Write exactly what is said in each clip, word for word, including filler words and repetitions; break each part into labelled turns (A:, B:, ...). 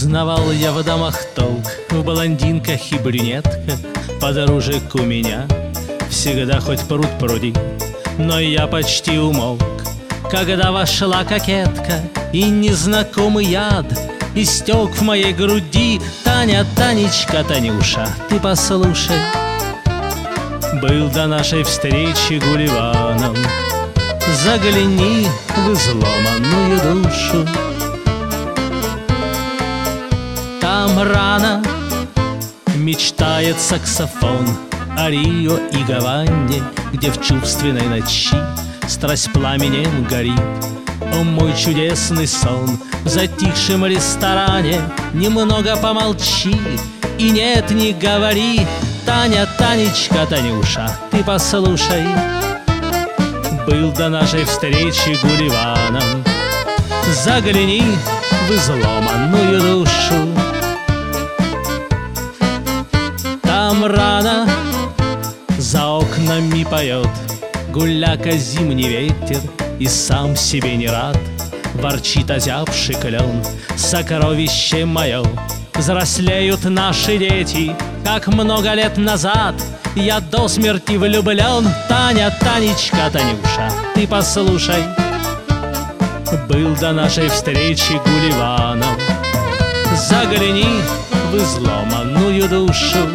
A: Узнавал я в дамах толк, в блондинках и брюнетках. Подружек у меня всегда хоть пруд пруди, но я почти умолк, когда вошла кокетка, и незнакомый яд истек в моей груди. Таня, Танечка, Танюша, ты послушай, был до нашей встречи Гулливаном. Загляни в изломанную душу, там рано мечтает саксофон о Рио и Гаване, где в чувственной ночи страсть пламенем горит. О, мой чудесный сон, в затихшем ресторане немного помолчи и нет, не говори. Таня, Танечка, Танюша, ты послушай, был до нашей встречи Гулливаном. Загляни в изломанную душу, там рано за окнами поет гуляка зимний ветер, и сам себе не рад ворчит озябший клен. Сокровище мое, взрослеют наши дети, как много лет назад я до смерти влюблен. Таня, Танечка, Танюша, ты послушай, был до нашей встречи Гулливаном. Загляни в изломанную душу,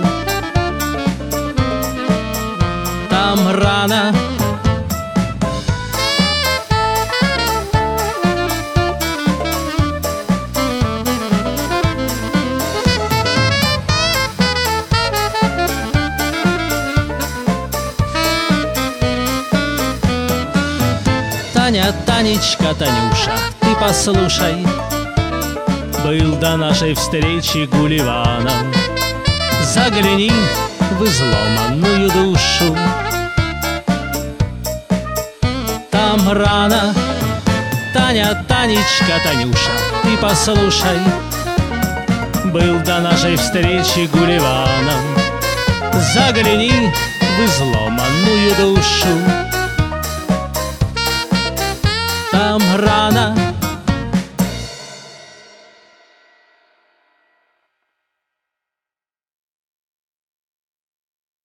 A: там рано Таня, Танечка, Танюша, ты послушай, был до нашей встречи Гулливаном. Загляни в изломанную душу, там рано. Таня, Танечка, Танюша, ты послушай, был до нашей встречи Гулливаном. Загляни в изломанную душу,